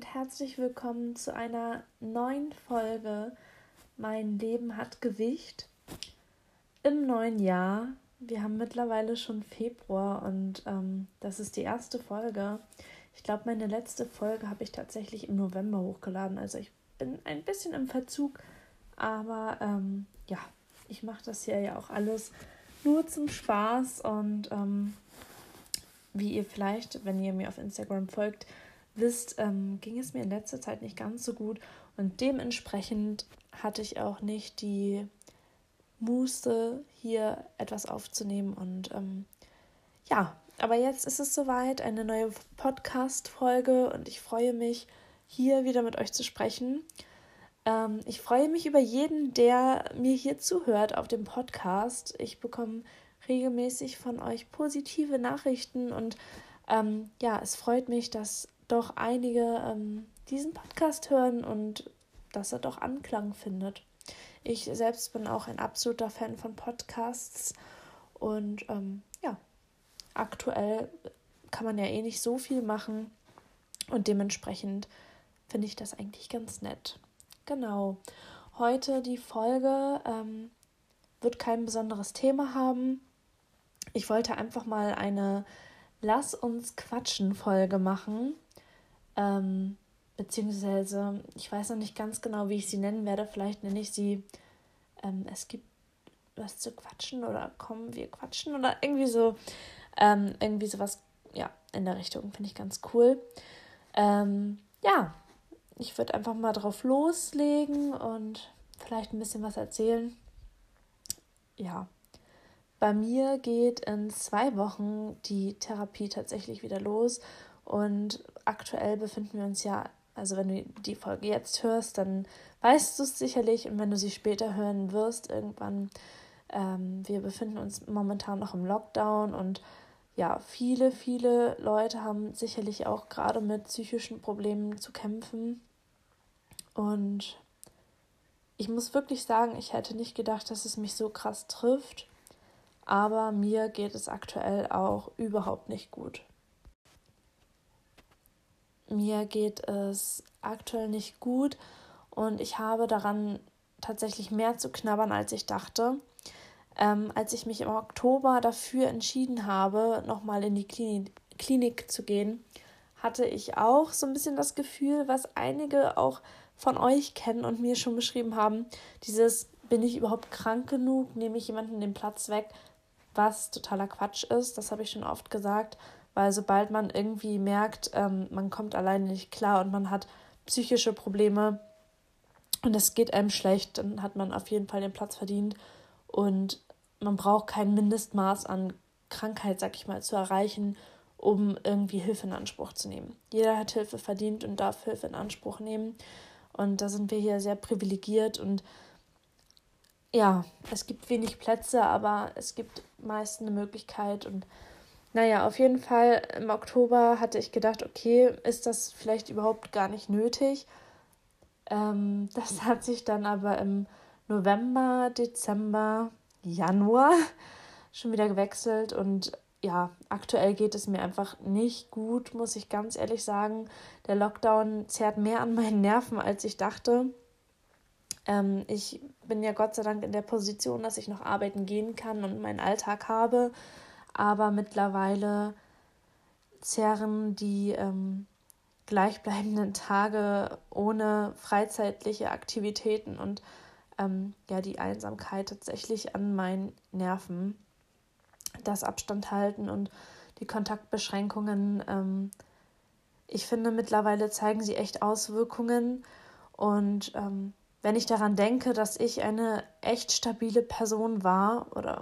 herzlich willkommen zu einer neuen Folge Mein Leben hat Gewicht im neuen Jahr. Wir haben mittlerweile schon Februar und das ist die erste Folge. Ich glaube, meine letzte Folge habe ich tatsächlich im November hochgeladen. Also ich bin ein bisschen im Verzug, aber ich mache das hier ja auch alles nur zum Spaß und wie ihr vielleicht, wenn ihr mir auf Instagram folgt, wisst, ging es mir in letzter Zeit nicht ganz so gut und dementsprechend hatte ich auch nicht die Muße, hier etwas aufzunehmen und aber jetzt ist es soweit, eine neue Podcast-Folge und ich freue mich, hier wieder mit euch zu sprechen. Ich freue mich über jeden, der mir hier zuhört auf dem Podcast. Ich bekomme regelmäßig von euch positive Nachrichten und es freut mich, dass doch einige diesen Podcast hören und dass er doch Anklang findet. Ich selbst bin auch ein absoluter Fan von Podcasts und aktuell kann man ja eh nicht so viel machen und dementsprechend finde ich das eigentlich ganz nett. Genau, heute die Folge wird kein besonderes Thema haben. Ich wollte einfach mal eine Lass uns quatschen Folge machen, beziehungsweise ich weiß noch nicht ganz genau, wie ich sie nennen werde. Vielleicht nenne ich sie Es gibt was zu quatschen oder kommen wir quatschen oder irgendwie sowas, ja, in der Richtung, finde ich ganz cool. Ich würde einfach mal drauf loslegen und vielleicht ein bisschen was erzählen. Ja, bei mir geht in 2 Wochen die Therapie tatsächlich wieder los und aktuell befinden wir uns ja, also wenn du die Folge jetzt hörst, dann weißt du es sicherlich und wenn du sie später hören wirst, irgendwann, wir befinden uns momentan noch im Lockdown und ja, viele Leute haben sicherlich auch gerade mit psychischen Problemen zu kämpfen. Und ich muss wirklich sagen, ich hätte nicht gedacht, dass es mich so krass trifft. Aber mir geht es aktuell auch überhaupt nicht gut. Mir geht es aktuell nicht gut und ich habe daran tatsächlich mehr zu knabbern, als ich dachte. Als ich mich im Oktober dafür entschieden habe, nochmal in die Klinik zu gehen, hatte ich auch so ein bisschen das Gefühl, was einige auch von euch kennen und mir schon beschrieben haben, bin ich überhaupt krank genug, nehme ich jemanden den Platz weg, was totaler Quatsch ist, das habe ich schon oft gesagt, weil sobald man irgendwie merkt, man kommt alleine nicht klar und man hat psychische Probleme und es geht einem schlecht, dann hat man auf jeden Fall den Platz verdient und man braucht kein Mindestmaß an Krankheit, sag ich mal, zu erreichen, um irgendwie Hilfe in Anspruch zu nehmen. Jeder hat Hilfe verdient und darf Hilfe in Anspruch nehmen. Und da sind wir hier sehr privilegiert. Und ja, es gibt wenig Plätze, aber es gibt meist eine Möglichkeit. Und auf jeden Fall im Oktober hatte ich gedacht, okay, ist das vielleicht überhaupt gar nicht nötig? Das hat sich dann aber im November, Dezember, Januar schon wieder gewechselt und ja, aktuell geht es mir einfach nicht gut, muss ich ganz ehrlich sagen. Der Lockdown zerrt mehr an meinen Nerven, als ich dachte. Ich bin ja Gott sei Dank in der Position, dass ich noch arbeiten gehen kann und meinen Alltag habe, aber mittlerweile zerren die gleichbleibenden Tage ohne freizeitliche Aktivitäten und die Einsamkeit tatsächlich an meinen Nerven. Das Abstand halten und die Kontaktbeschränkungen, ich finde, mittlerweile zeigen sie echt Auswirkungen. Und wenn ich daran denke, dass ich eine echt stabile Person war,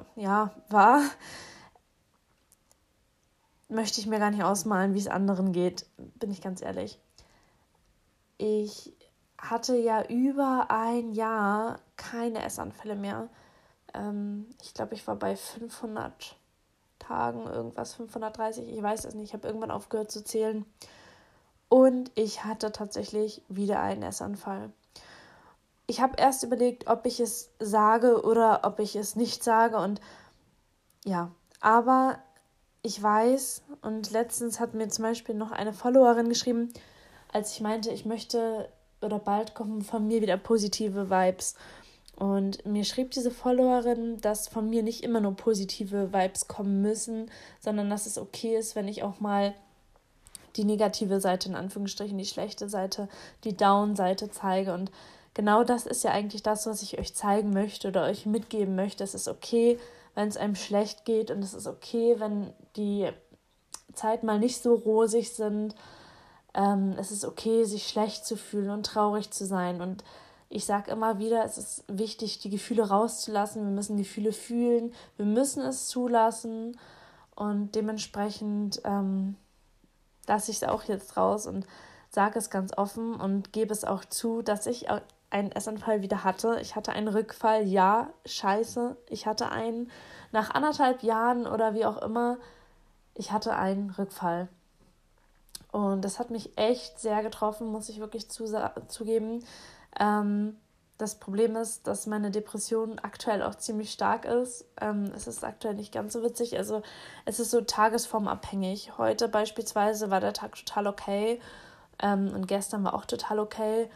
möchte ich mir gar nicht ausmalen, wie es anderen geht, bin ich ganz ehrlich. Ich hatte ja über ein Jahr keine Essanfälle mehr. Ich glaube, ich war bei 500 Tagen, irgendwas, 530, ich weiß es nicht, ich habe irgendwann aufgehört zu zählen. Und ich hatte tatsächlich wieder einen Essanfall. Ich habe erst überlegt, ob ich es sage oder ob ich es nicht sage und ja, aber ich weiß und letztens hat mir zum Beispiel noch eine Followerin geschrieben, als ich meinte, ich möchte oder bald kommen von mir wieder positive Vibes. Und mir schrieb diese Followerin, dass von mir nicht immer nur positive Vibes kommen müssen, sondern dass es okay ist, wenn ich auch mal die negative Seite, in Anführungsstrichen, die schlechte Seite, die Down-Seite zeige. Und genau das ist ja eigentlich das, was ich euch zeigen möchte oder euch mitgeben möchte. Es ist okay, wenn es einem schlecht geht, und es ist okay, wenn die Zeiten mal nicht so rosig sind. Es ist okay, sich schlecht zu fühlen und traurig zu sein. Und ich sage immer wieder, es ist wichtig, die Gefühle rauszulassen. Wir müssen Gefühle fühlen, wir müssen es zulassen. Und dementsprechend lasse ich es auch jetzt raus und sage es ganz offen und gebe es auch zu, dass ich einen Essanfall wieder hatte. Ich hatte einen Rückfall, ja, scheiße. Ich hatte einen nach 1,5 Jahren oder wie auch immer. Ich hatte einen Rückfall. Und das hat mich echt sehr getroffen, muss ich wirklich zugeben. Das Problem ist, dass meine Depression aktuell auch ziemlich stark ist. Es ist aktuell nicht ganz so witzig. Also es ist so tagesformabhängig. Heute beispielsweise war der Tag total okay. Und gestern war auch total okay.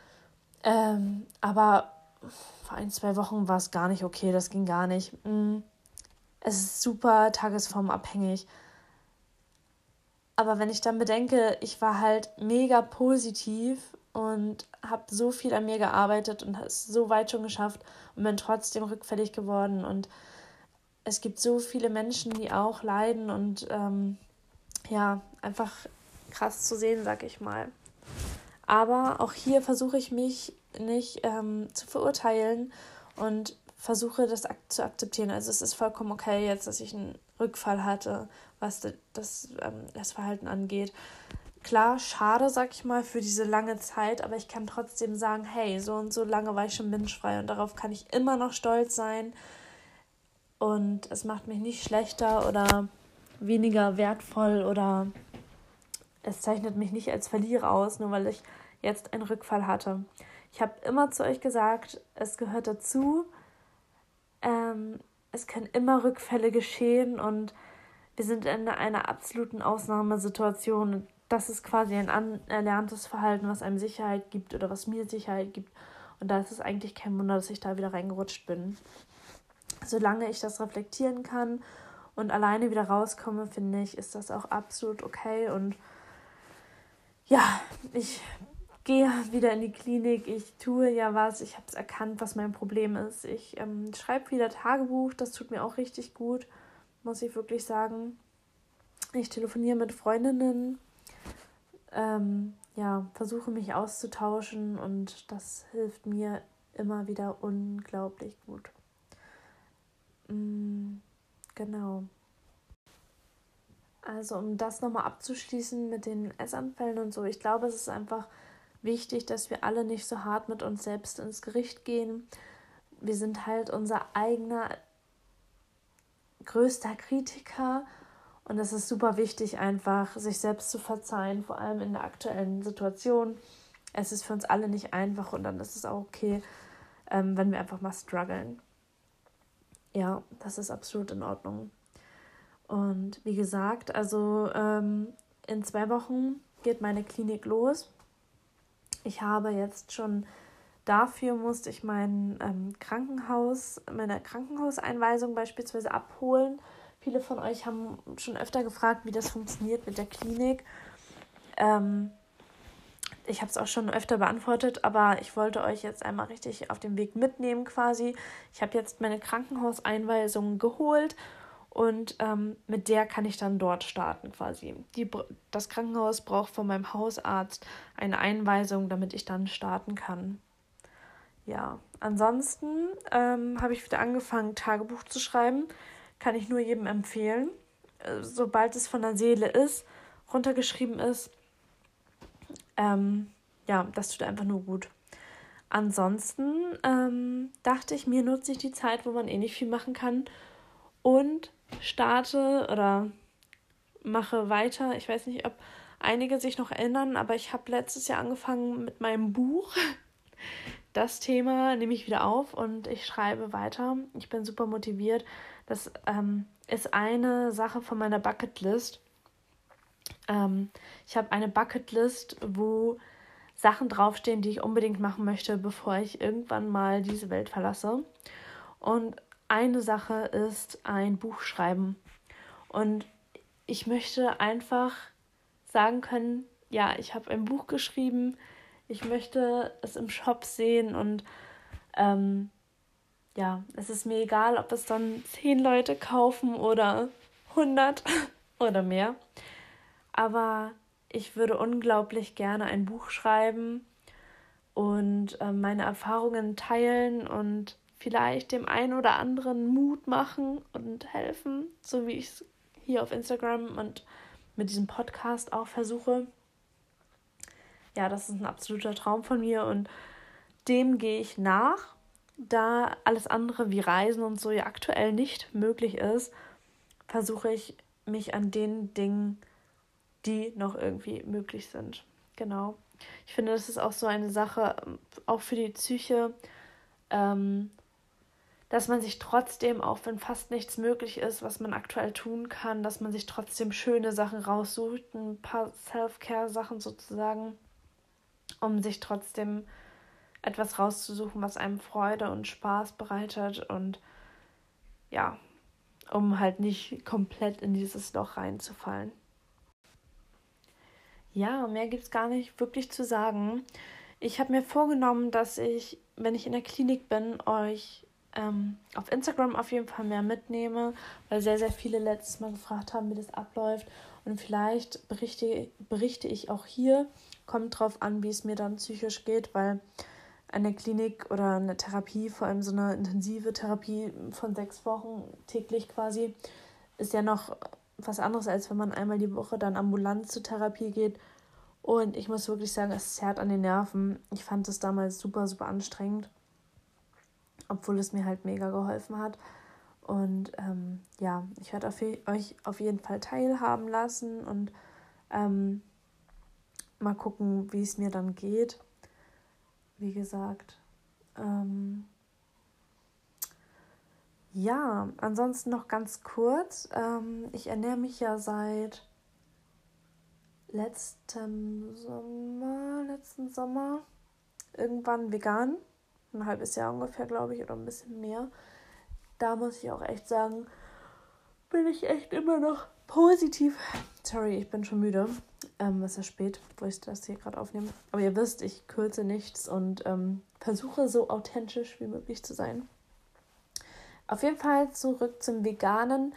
Aber vor 1-2 Wochen war es gar nicht okay. Das ging gar nicht. Es ist super tagesformabhängig. Aber wenn ich dann bedenke, ich war halt mega positiv und habe so viel an mir gearbeitet und es so weit schon geschafft und bin trotzdem rückfällig geworden. Und es gibt so viele Menschen, die auch leiden und einfach krass zu sehen, sag ich mal. Aber auch hier versuche ich mich nicht zu verurteilen und versuche das zu akzeptieren. Also es ist vollkommen okay jetzt, dass ich einen Rückfall hatte, was das Verhalten angeht. Klar, schade, sag ich mal, für diese lange Zeit, aber ich kann trotzdem sagen, hey, so und so lange war ich schon binge-frei und darauf kann ich immer noch stolz sein. Und es macht mich nicht schlechter oder weniger wertvoll oder es zeichnet mich nicht als Verlierer aus, nur weil ich jetzt einen Rückfall hatte. Ich habe immer zu euch gesagt, es gehört dazu. Es können immer Rückfälle geschehen und wir sind in einer absoluten Ausnahmesituation. Das ist quasi ein anerlerntes Verhalten, was einem Sicherheit gibt oder was mir Sicherheit gibt. Und da ist es eigentlich kein Wunder, dass ich da wieder reingerutscht bin. Solange ich das reflektieren kann und alleine wieder rauskomme, finde ich, ist das auch absolut okay. Und ja, ich gehe wieder in die Klinik, ich tue ja was, ich habe es erkannt, was mein Problem ist. Ich schreibe wieder Tagebuch, das tut mir auch richtig gut, muss ich wirklich sagen. Ich telefoniere mit Freundinnen, versuche mich auszutauschen und das hilft mir immer wieder unglaublich gut. Genau. Also um das nochmal abzuschließen mit den Essanfällen und so, ich glaube, es ist einfach wichtig, dass wir alle nicht so hart mit uns selbst ins Gericht gehen. Wir sind halt unser eigener größter Kritiker und es ist super wichtig, einfach sich selbst zu verzeihen, vor allem in der aktuellen Situation. Es ist für uns alle nicht einfach und dann ist es auch okay, wenn wir einfach mal strugglen. Ja, das ist absolut in Ordnung. Und wie gesagt, also in 2 Wochen geht meine Klinik los. Ich habe jetzt schon, dafür musste ich meine Krankenhauseinweisung beispielsweise abholen. Viele von euch haben schon öfter gefragt, wie das funktioniert mit der Klinik. Ich habe es auch schon öfter beantwortet, aber ich wollte euch jetzt einmal richtig auf den Weg mitnehmen quasi. Ich habe jetzt meine Krankenhauseinweisung geholt und mit der kann ich dann dort starten quasi. Das Krankenhaus braucht von meinem Hausarzt eine Einweisung, damit ich dann starten kann. Ja, ansonsten habe ich wieder angefangen, Tagebuch zu schreiben. Kann ich nur jedem empfehlen. Sobald es von der Seele ist, runtergeschrieben ist, das tut einfach nur gut. Ansonsten dachte ich mir, nutze ich die Zeit, wo man eh nicht viel machen kann und starte oder mache weiter. Ich weiß nicht, ob einige sich noch erinnern, aber ich habe letztes Jahr angefangen mit meinem Buch. Das Thema nehme ich wieder auf und ich schreibe weiter. Ich bin super motiviert. Das ist eine Sache von meiner Bucketlist. Ich habe eine Bucketlist, wo Sachen draufstehen, die ich unbedingt machen möchte, bevor ich irgendwann mal diese Welt verlasse. Und eine Sache ist ein Buch schreiben. Und ich möchte einfach sagen können, ja, ich habe ein Buch geschrieben, ich möchte es im Shop sehen und ja, es ist mir egal, ob es dann 10 Leute kaufen oder 100 oder mehr. Aber ich würde unglaublich gerne ein Buch schreiben und meine Erfahrungen teilen und vielleicht dem einen oder anderen Mut machen und helfen, so wie ich es hier auf Instagram und mit diesem Podcast auch versuche. Ja, das ist ein absoluter Traum von mir und dem gehe ich nach, da alles andere wie Reisen und so ja aktuell nicht möglich ist, versuche ich mich an den Dingen, die noch irgendwie möglich sind. Genau. Ich finde, das ist auch so eine Sache, auch für die Psyche, dass man sich trotzdem, auch wenn fast nichts möglich ist, was man aktuell tun kann, dass man sich trotzdem schöne Sachen raussucht, ein paar Self-Care-Sachen sozusagen, um sich trotzdem etwas rauszusuchen, was einem Freude und Spaß bereitet und ja, um halt nicht komplett in dieses Loch reinzufallen. Ja, mehr gibt es gar nicht wirklich zu sagen. Ich habe mir vorgenommen, dass ich, wenn ich in der Klinik bin, euch auf Instagram auf jeden Fall mehr mitnehme, weil sehr, sehr viele letztes Mal gefragt haben, wie das abläuft. Und vielleicht berichte ich auch hier. Kommt drauf an, wie es mir dann psychisch geht, weil eine Klinik oder eine Therapie, vor allem so eine intensive Therapie von 6 Wochen täglich quasi, ist ja noch was anderes, als wenn man einmal die Woche dann ambulant zur Therapie geht. Und ich muss wirklich sagen, es zerrt an den Nerven. Ich fand es damals super, super anstrengend, obwohl es mir halt mega geholfen hat. Und ja, ich werde euch auf jeden Fall teilhaben lassen und mal gucken, wie es mir dann geht. Wie gesagt, ja, ansonsten noch ganz kurz. Ich ernähre mich ja seit letzten Sommer irgendwann vegan. Ein halbes Jahr ungefähr, glaube ich, oder ein bisschen mehr. Da muss ich auch echt sagen, bin ich echt immer noch positiv. Sorry, ich bin schon müde. Es ist spät, wo ich das hier gerade aufnehme. Aber ihr wisst, ich kürze nichts und versuche so authentisch wie möglich zu sein. Auf jeden Fall zurück zum Veganen.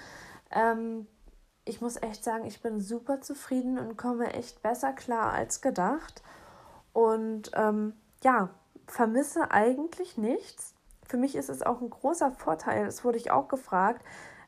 Ich muss echt sagen, ich bin super zufrieden und komme echt besser klar als gedacht. Und ja, vermisse eigentlich nichts. Für mich ist es auch ein großer Vorteil, das wurde ich auch gefragt.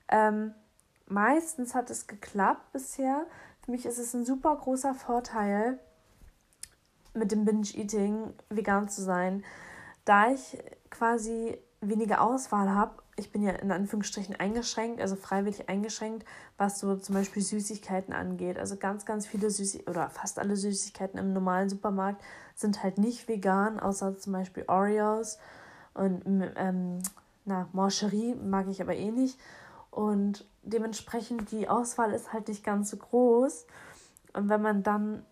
Meistens hat es geklappt bisher. Für mich ist es ein super großer Vorteil, mit dem Binge-Eating vegan zu sein, da ich quasi weniger Auswahl habe. Ich bin ja in Anführungsstrichen eingeschränkt, also freiwillig eingeschränkt, was so zum Beispiel Süßigkeiten angeht. Also ganz, ganz viele oder fast alle Süßigkeiten im normalen Supermarkt sind halt nicht vegan, außer zum Beispiel Oreos und Mancherie mag ich aber eh nicht. Und dementsprechend die Auswahl ist halt nicht ganz so groß. Und wenn man dann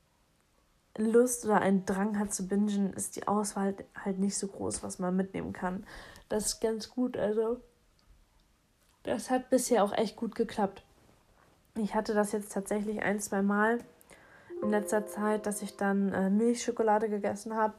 Lust oder einen Drang hat zu bingen, ist die Auswahl halt nicht so groß, was man mitnehmen kann. Das ist ganz gut, also das hat bisher auch echt gut geklappt. Ich hatte das jetzt tatsächlich 1-2 Mal in letzter Zeit, dass ich dann Milchschokolade gegessen habe,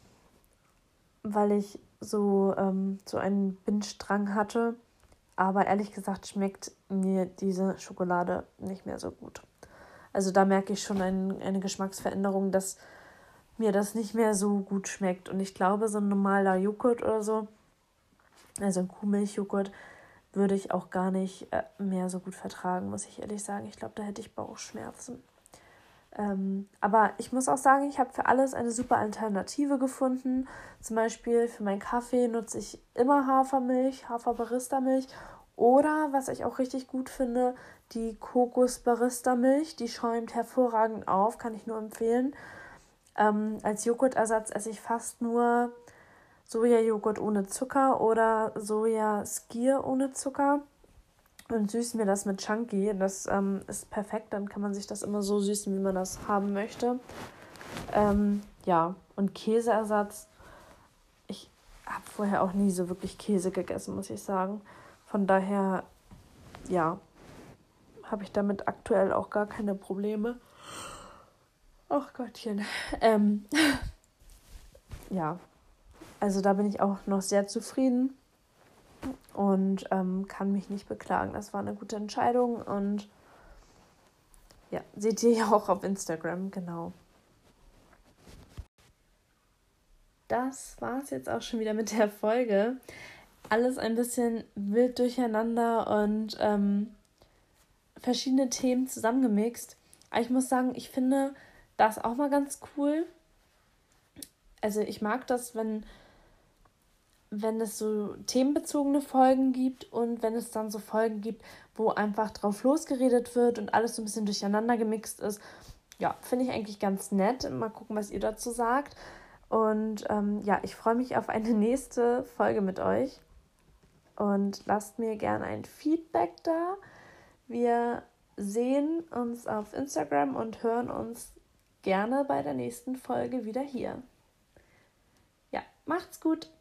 weil ich so einen Binge-Drang hatte. Aber ehrlich gesagt schmeckt mir diese Schokolade nicht mehr so gut. Also da merke ich schon eine Geschmacksveränderung, dass mir das nicht mehr so gut schmeckt. Und ich glaube, so ein normaler Joghurt oder so, also ein Kuhmilchjoghurt, würde ich auch gar nicht mehr so gut vertragen, muss ich ehrlich sagen. Ich glaube, da hätte ich Bauchschmerzen. Aber ich muss auch sagen, ich habe für alles eine super Alternative gefunden. Zum Beispiel für meinen Kaffee nutze ich immer Hafermilch, Hafer-Barista-Milch. Oder, was ich auch richtig gut finde, die Kokos-Barista-Milch. Die schäumt hervorragend auf, kann ich nur empfehlen. Als Joghurtersatz esse ich fast nur Sojajoghurt ohne Zucker oder Soja-Skyr ohne Zucker. und süße mir das mit Chunky. Das ist perfekt, dann kann man sich das immer so süßen, wie man das haben möchte. Ja, und Käseersatz. Ich habe vorher auch nie so wirklich Käse gegessen, muss ich sagen. Von daher, ja, habe ich damit aktuell auch gar keine Probleme. Ach Gottchen. Ja, also da bin ich auch noch sehr zufrieden und kann mich nicht beklagen. Das war eine gute Entscheidung und ja, seht ihr ja auch auf Instagram, genau. Das war es jetzt auch schon wieder mit der Folge. Alles ein bisschen wild durcheinander und verschiedene Themen zusammengemixt. Aber ich muss sagen, ich finde das auch mal ganz cool. Also ich mag das, wenn es so themenbezogene Folgen gibt und wenn es dann so Folgen gibt, wo einfach drauf losgeredet wird und alles so ein bisschen durcheinander gemixt ist. Ja, finde ich eigentlich ganz nett. Mal gucken, was ihr dazu sagt. Und ja, ich freue mich auf eine nächste Folge mit euch. Und lasst mir gerne ein Feedback da. Wir sehen uns auf Instagram und hören uns gerne bei der nächsten Folge wieder hier. Ja, macht's gut!